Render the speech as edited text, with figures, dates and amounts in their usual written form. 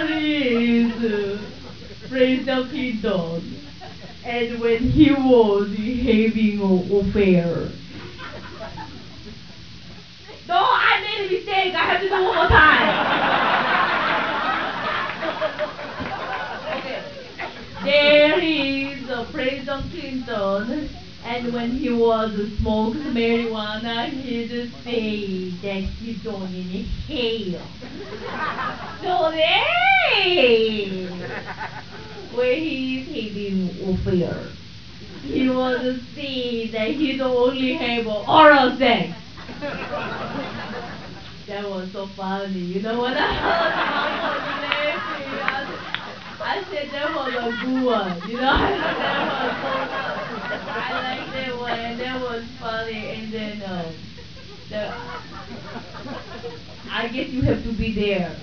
is President Clinton, and when he was having an affair. No, I made a mistake. I have to do one more time. Okay. There is President Clinton, and when he was smoking marijuana, he'd say that he's don't inhale. So then, when he's having affair, he was saying that he don't only have oral sex. That was so funny. You know what? I was laughing. I said that was a good one. You know, I said that was so good. I like that one, and that was funny. And then the, I guess you have to be there.